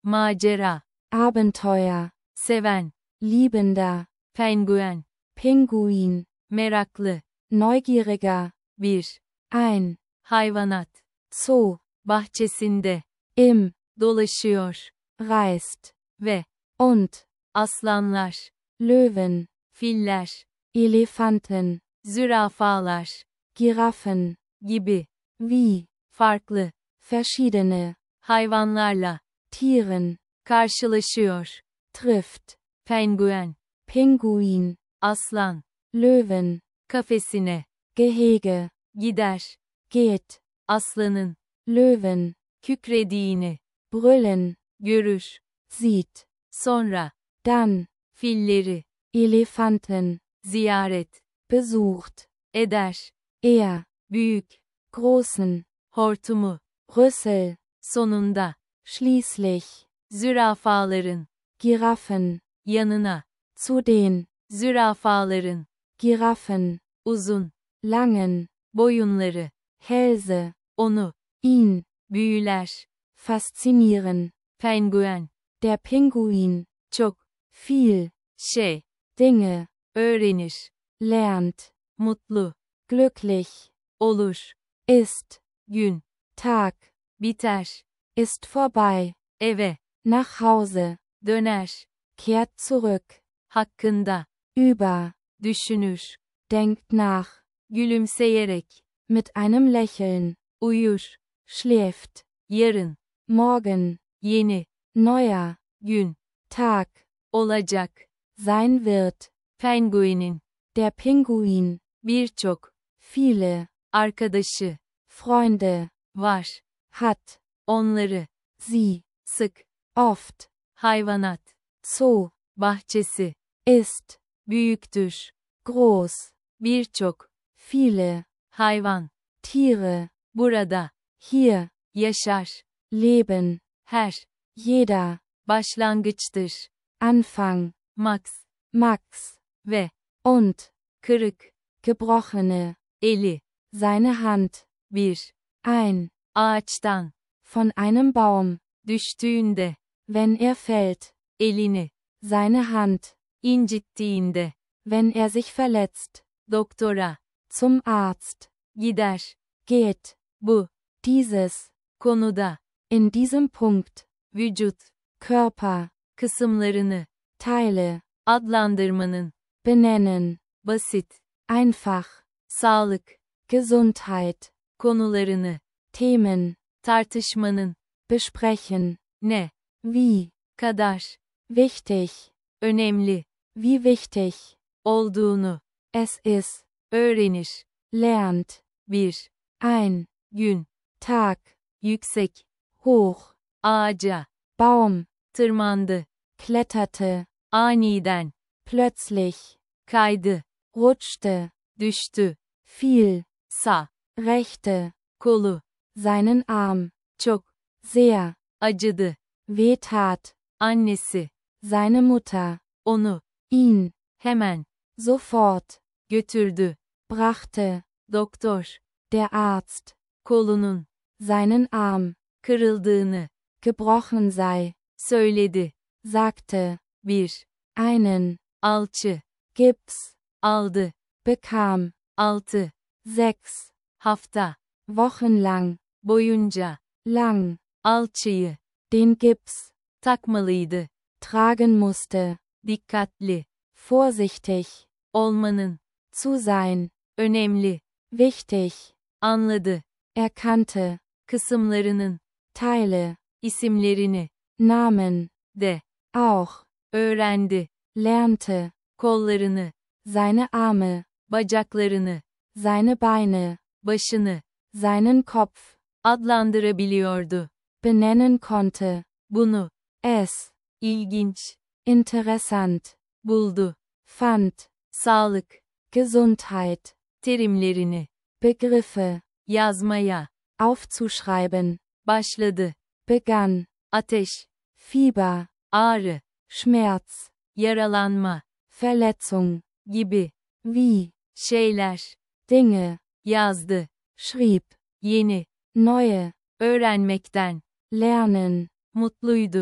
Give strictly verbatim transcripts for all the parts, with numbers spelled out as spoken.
macera, Abenteuer, seven, liebender, penguen, Pinguin, meraklı, neugieriger, bir, ein, hayvanat, Zoo, bahçesinde, im, dolaşıyor, reist, ve, und, aslanlar, Löwen, filler, Elefanten, zürafalar, Giraffen, gibi, wie, farklı, verschiedene, hayvanlarla, Tieren, karşılaşıyor, trifft, penguen, Pinguin, aslan, Löwen, kafesine, Gehege, gider, geht, aslanın, Löwen, kükrediğini, brüllen, görür, sieht, sonra, dann, filleri, Elefanten, ziyaret, besucht, eder, er, büyük, großen, hortumu, Rüssel, sonunda, schließlich, zürafaların, Giraffen, yanına, zu den, zürafaların, Giraffen, uzun, langen, boyunları, Hälse, onu, ihn, büyüler, faszinieren, penguen, der Pinguin, çok, viel, şey, Dinge, öğrenir, lernt, mutlu, glücklich, olur, ist, gün, Tag, biter, ist vorbei, eve, nach Hause, döner, kehrt zurück, hakkında, über, düşünür, denkt nach, gülümseyerek, mit einem Lächeln, uyur, schläft, yarın, morgen, yeni, neuer, gün, Tag, olacak, sein wird, penguinin, der Pinguin, birçok, viele, arkadaşı, Freunde, var, hat, onları, sie, sık, oft, hayvanat, Zoo, bahçesi, ist, büyüktür, groß, birçok, viele, hayvan, Tiere, burada, hier, yaşar, leben, her, jeder, başlangıçtır, Anfang, max, Max, ve, und, kırık, gebrochene, eli, seine Hand, bir, ein, ağaçtan, von einem Baum, düştüğünde, wenn er fällt, elini, seine Hand, incittiğinde, wenn er sich verletzt, doktora, zum Arzt, gider, geht, bu, dieses, konuda, in diesem Punkt, vücut, Körper, kısımlarını, Teile, adlandırmanın, benennen, basit, einfach, sağlık, Gesundheit, konularını, Themen, tartışmanın, besprechen, ne, wie, kadar, wichtig, önemli, wie wichtig, olduğunu, es ist, öğrenir, lernt, bir, ein, gün, Tag, yüksek, hoch, ağaca, Baum, tırmandı, kletterte, aniden, plötzlich, kaydı, rutschte, düştü, fiel, sağ, rechte, kolu, seinen Arm, çok, sehr, acıdı, wehtat, annesi, seine Mutter, onu, ihn, hemen, sofort, götürdü, brachte, doktor, der Arzt, kolunun, seinen Arm, kırıldığını, gebrochen sei, söyledi, sagte, bir, einen, alçı, Gips, aldı, bekam, altı, sechs, hafta, wochenlang, boyunca, lang, alçıyı, den Gips, takmalıydı, tragen musste, dikkatli, vorsichtig, olmanın, zu sein, önemli, wichtig, anladı, erkannte, kısımlarının, Teile, isimlerini, Namen, de, auch, öğrendi, lernte, kollarını, seine Arme, bacaklarını, seine Beine, başını, seinen Kopf, adlandırabiliyordu, benennen konnte, bunu, es, ilginç, interessant, buldu, fand, sağlık, Gesundheit, terimlerini, Begriffe, yazmaya, aufzuschreiben, başladı, begann, ateş, Fieber, ağrı, Schmerz, yaralanma, Verletzung, gibi, wie, şeyler, Dinge, yazdı, schrieb, yeni, neue, öğrenmekten, lernen, mutluydu,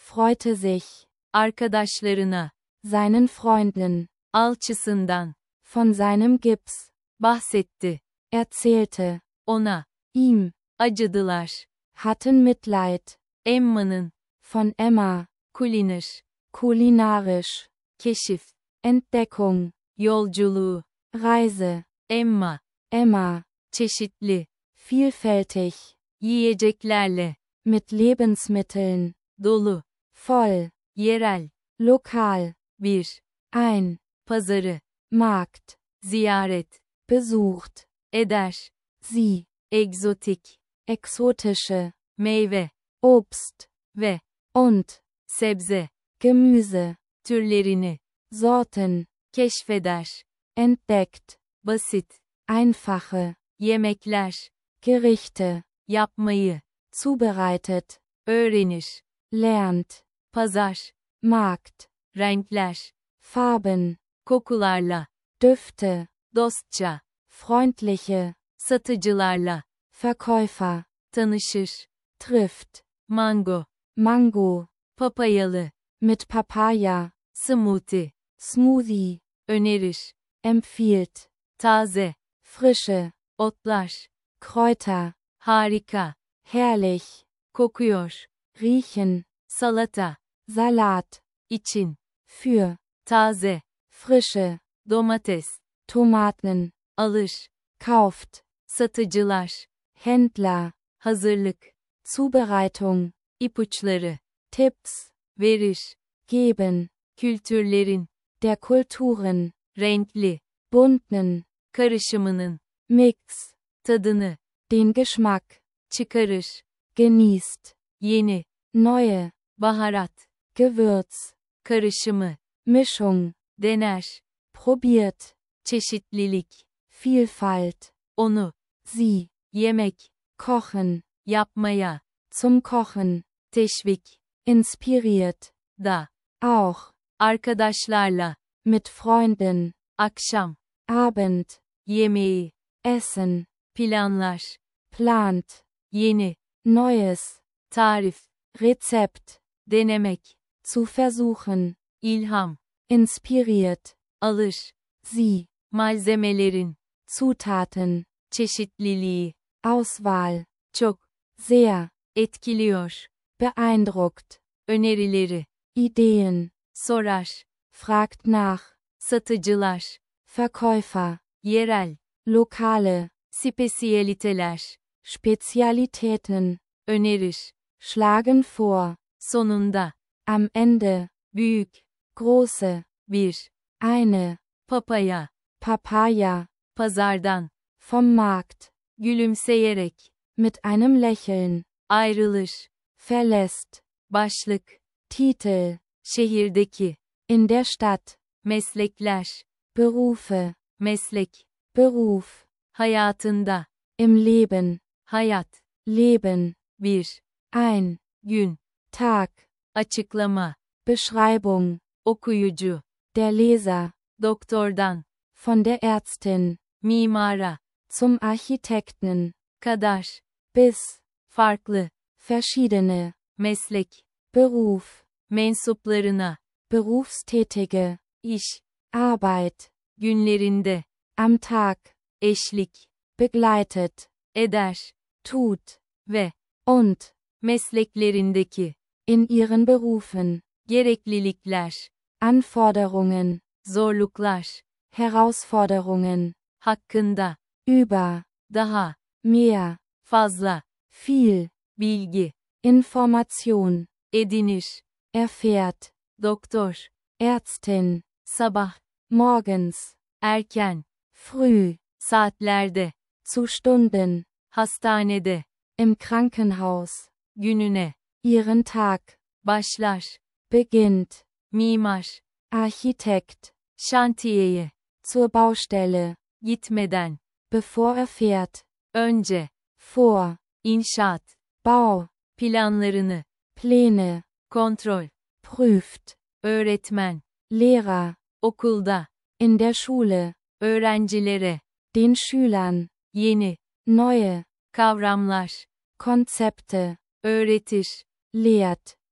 freute sich, arkadaşlarına, seinen Freunden, alçısından, von seinem Gips, bahsetti, erzählte, ona, ihm, acıdılar, hatten Mitleid, Emma'nın, von Emma, kuliner, kulinarisch, keşif, Entdeckung, yolculuğu, Reise, Emma, Emma, çeşitli, vielfältig, yiyeceklerle, mit Lebensmitteln, dolu, voll, yerel, lokal, bir, ein, pazarı, Markt, ziyaret, besucht, eder, sie, egzotik, exotische, meyve, Obst, ve, und, sebze, Gemüse, türlerini, Sorten, keşfeder, entdeckt, basit, einfache, yemekler, Gerichte, yapmayı, zubereitet, öğrenir, lernt, pazar, Markt, renkler, Farben, kokularla, Düfte, dostça, freundliche, satıcılarla, Verkäufer, tanışır, trifft, mango, Mango, papayalı, mit Papaya, smoothie, Smoothie, önerir, empfiehlt, taze, frische, otlar, Kräuter, harika, herrlich, kokuyor, riechen, salata, Salat, için, für, taze, frische, domates, Tomaten, alır, kauft, satıcılar, Händler, hazırlık, Zubereitung, ipuçları, Tipps, verir, geben, kültürlerin, der Kulturen, renkli, bunten, karışımının, Mix, tadını, den Geschmack, çıkarır, genießt, yeni, neue, baharat, Gewürz, karışımı, Mischung, dener, probiert, çeşitlilik, Vielfalt, onu, sie, yemek, kochen, yapmaya, zum Kochen, teşvik, inspiriert, da, auch, arkadaşlarla, mit Freunden, akşam, Abend, yemeği, Essen, planlar, plant, yeni, Neues, tarif, Rezept, denemek, zu versuchen, ilham, inspiriert, alır, sie, malzemelerin, Zutaten, çeşitliliği, Auswahl, çok, sehr, etkiliyor, beeindruckt, önerileri, Ideen, sorar, fragt nach, satıcılar, Verkäufer, yerel, lokale, spesiyaliteler, Spezialitäten, önerir, schlagen vor, sonunda, am Ende, büyük, große, bir, eine, papaya, Papaya, pazardan, vom Markt, gülümseyerek, mit einem Lächeln, ayrılır, verlässt, başlık, Titel, şehirdeki, in der Stadt, meslekler, Berufe, meslek, Beruf, hayatında, im Leben, hayat, Leben, bir, ein, gün, Tag, açıklama, Beschreibung, okuyucu, der Leser, doktordan, von der Ärztin, mimara, zum Architekten, kadar, bis, farklı, verschiedene, meslek, Beruf, mensuplarına, Berufstätige, iş, Arbeit, günlerinde, am Tag, eşlik, begleitet, eder, tut, ve, und, mesleklerindeki, in ihren Berufen, gereklilikler, Anforderungen, zorluklar, Herausforderungen, hakkında, über, daha, mehr, fazla, viel, bilgi, Information, edinir, erfährt, doktor, Ärztin, sabah, morgens, erken, früh, saatlerde, zu Stunden, hastanede, im Krankenhaus, gününe, ihren Tag, başlar, beginnt, mimar, Architekt, şantiyeye, zur Baustelle, gitmeden, bevor er fährt, önce, vor, inşaat, Bau, planlarını, Pläne, kontrol, prüft, öğretmen, Lehrer, okulda, in der Schule, öğrencilere, den Schülern, yeni, neue, kavramlar, Konzepte, öğretir, lehrt,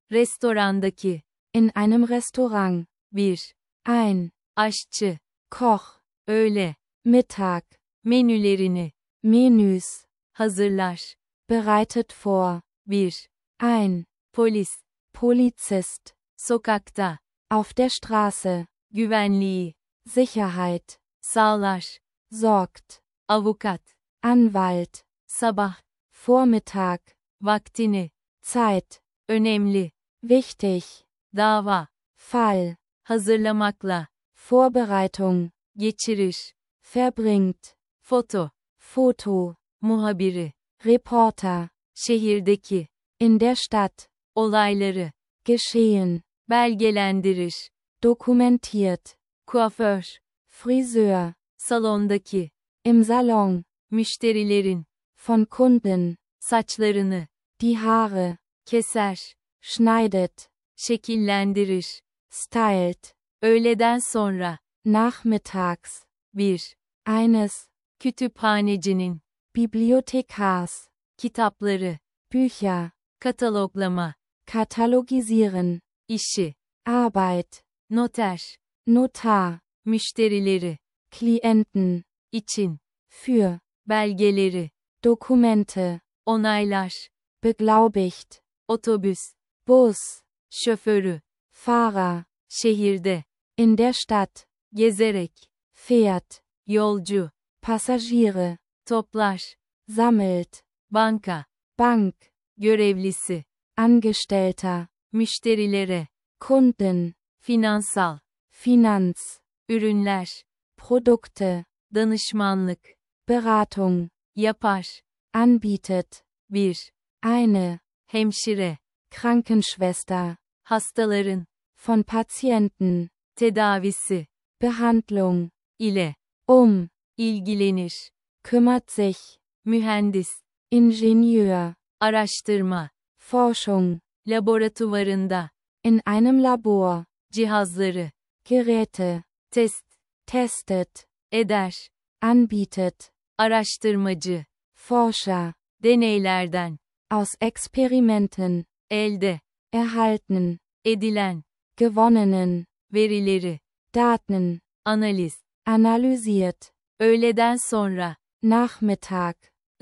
restorandaki, In einem Restaurant. bir, Ein. aşçı, Koch. öğle, Mittag. menülerini, Menüs. hazırlar, Bereitet vor. bir, Ein. polis, Polizist. sokakta, Auf der Straße. güvenliği, Sicherheit. sağlar, Sorgt. avukat, Anwalt. sabah, Vormittag. vaktini, Zeit. önemli, Wichtig. dava, Fall. hazırlamakla, Vorbereitung. geçirir, Verbringt. foto, Foto. muhabiri, Reporter. şehirdeki, In der Stadt. olayları, Geschehen. belgelendirir, Dokumentiert. kuaför, Friseur. salondaki, Im Salon. müşterilerin, Von Kunden. saçlarını, Die Haare. keser, Schneidet. şekillendirir, Stylt. öğleden sonra, Nachmittags. bir, Eines. kütüphanecinin, Bibliothekars. kitapları, Bücher. kataloglama, Katalogisieren. işi, Arbeit. noter, Notar. müşterileri, Klienten. için, Für. belgeleri, Dokumente. onaylar, Beglaubigt. otobüs, Bus. şoförü, Fahrer. şehirde, In der Stadt. gezerek, Fährt. yolcu, Passagiere. toplar, Sammelt. banka, Bank. görevlisi, Angestellter. müşterilere, Kunden. finansal, Finanz. ürünler, Produkte. danışmanlık, Beratung. yapar, Anbietet. bir, Eine. hemşire, Krankenschwester. hastaların, Von Patienten. tedavisi, Behandlung. ile, Um. ilgilenir, Kümmert sich. mühendis, Ingenieur. araştırma, Forschung. laboratuvarında, In einem Labor. cihazları, Geräte. test, Testet. eder, Anbietet. araştırmacı, Forscher. deneylerden, Aus Experimenten. elde, Erhalten. edilen, Gewonnenen. verileri, Daten. analiz, Analysiert. öğleden sonra, Nachmittag.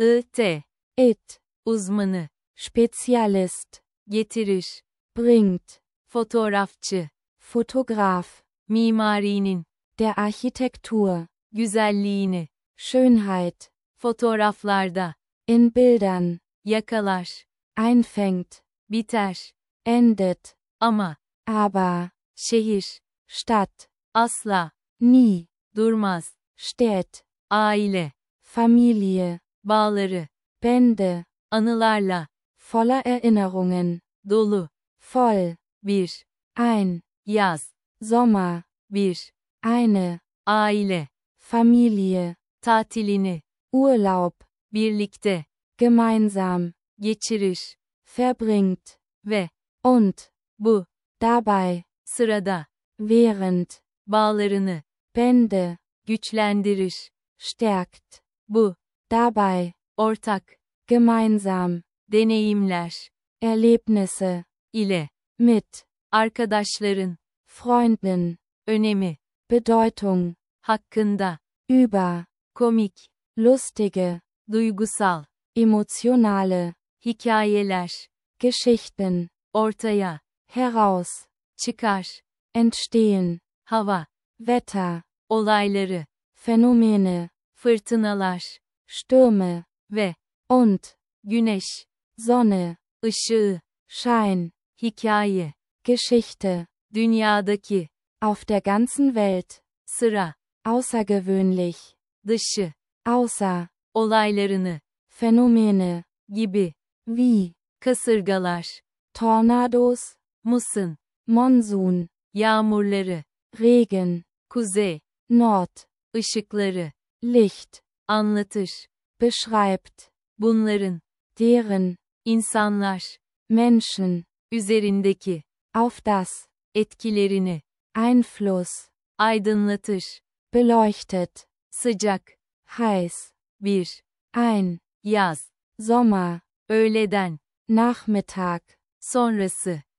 it, It. uzmanı, Spezialist. getirir, Bringt. fotoğrafçı, Fotograf. mimarinin, Der Architektur. güzelliğini, Schönheit. fotoğraflarda, In Bildern. yakalar, Einfängt. biter, Endet. ama, Aber. şehir, Stadt. asla, Nie. durmaz, Steht. aile, Familie. bağları, Bände. anılarla, Voller Erinnerungen. dolu, Voll. bir, Ein. yaz, Sommer. bir, Eine. aile, Familie. tatilini, Urlaub. birlikte, Gemeinsam. geçirir, Verbringt. ve, Und. bu, Dabei. sırada, Während. bağlarını, Bände. güçlendirir, Stärkt. bu, Dabei. ortak, Gemeinsam. deneyimler, Erlebnisse. ile, Mit. arkadaşların, Freunden. önemi, Bedeutung. hakkında, Über. komik, Lustige. duygusal, Emotionale. hikayeler, Geschichten. ortaya, Heraus. çıkar, Entstehen. hava, Wetter. olayları, Phänomene. fırtınalar, Stürme. ve, Und. güneş, Sonne. ışığı, Schein. hikaye, Geschichte. dünyadaki, Auf der ganzen Welt. sıra, Außergewöhnlich. dışı, Außer. olaylarını, Phänomene. gibi, Wie. kasırgalar, Tornados. mısın, Monsun. yağmurları, Regen. kuzey, Nord. ışıkları, Licht. anlatır, Beschreibt. bunların, Deren. insanlar, Menschen. üzerindeki, Auf das. etkilerini, Einfluss. aydınlatır, Beleuchtet. sıcak, Heiß. bir, Ein. yaz, Sommer. öğleden, Nachmittag. sonrası,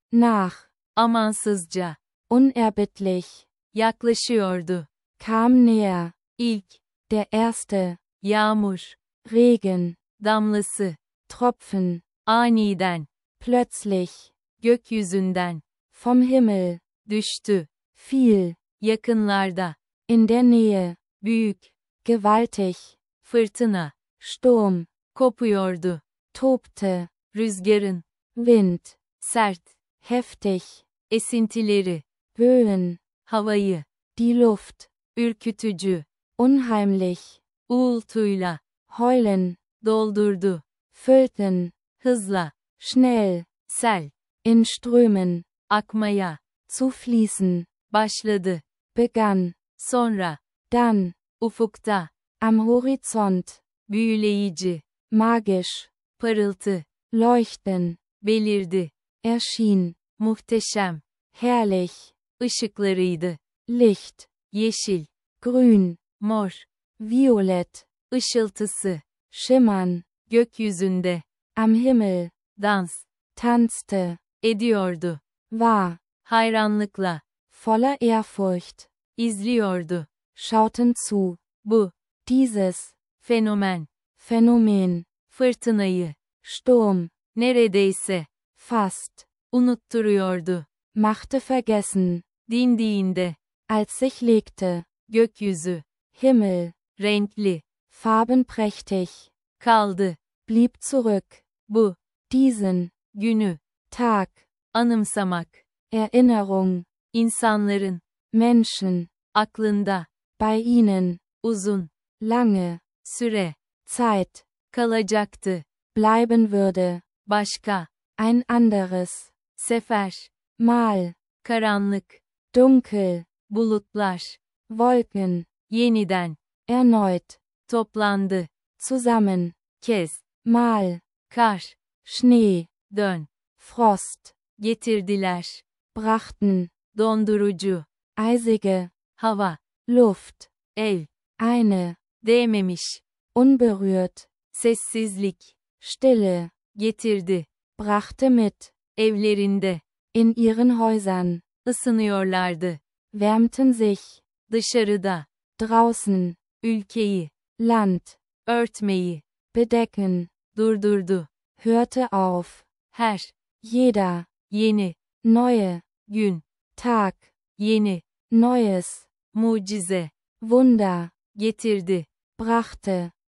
nach, amansızca, unerbittlich, yaklaşıyordu, kam näher, ilk, der erste, yağmur, Regen, damlası, Tropfen, aniden, plötzlich, gökyüzünden, vom Himmel, düştü, fiel, yakınlarda, in der Nähe, büyük, gewaltig, fırtına, Sturm, kopuyordu, tobte, rüzgarın, Wind, sert, heftig, esintileri, Böen, havayı, die Luft, ürkütücü, unheimlich, uğultuyla, heulen, doldurdu, füllten, hızla, schnell, sel, in Strömen, akmaya, zu fließen, başladı, begann, sonra, dann, ufukta, am Horizont, büyüleyici, magisch, parıltı, leuchten, belirdi, erschien, muhteşem, herrlich, ışıklarıydı, Licht, yeşil, grün, mor, violet, ışıltısı, schimmern, gökyüzünde, am Himmel, dans, tanzte, ediyordu, war, hayranlıkla, voller Ehrfurcht, izliyordu, schauten zu, bu, dieses, fenomen, Phänomen, fırtınayı, Sturm, neredeyse, fast, unutturuyordu, machte vergessen, dindiğinde, als sich legte, gökyüzü, Himmel, renkli, farbenprächtig, kaldı, blieb zurück, bu, diesen, günü, Tag, anımsamak, Erinnerung, insanların, Menschen, aklında, bei ihnen, uzun, lange, süre, Zeit, kalacaktı, bleiben würde, başka, ein anderes, sefer, Mal, karanlık, dunkel, bulutlar, Wolken, yeniden, erneut, toplandı, zusammen, kez, Mal, kar, Schnee, dön, Frost, getirdiler, brachten, dondurucu, eisige, hava, Luft, el, eine, değmemiş, unberührt, sessizlik, Stille, getirdi, brachte mit, evlerinde, in ihren Häusern, ısınıyorlardı, wärmten sich, dışarıda, draußen, ülkeyi, Land, örtmeyi, bedecken, durdurdu, hörte auf, her, jeder, yeni, neue, gün, Tag, yeni, Neues, mucize, Wunder, getirdi, brachte,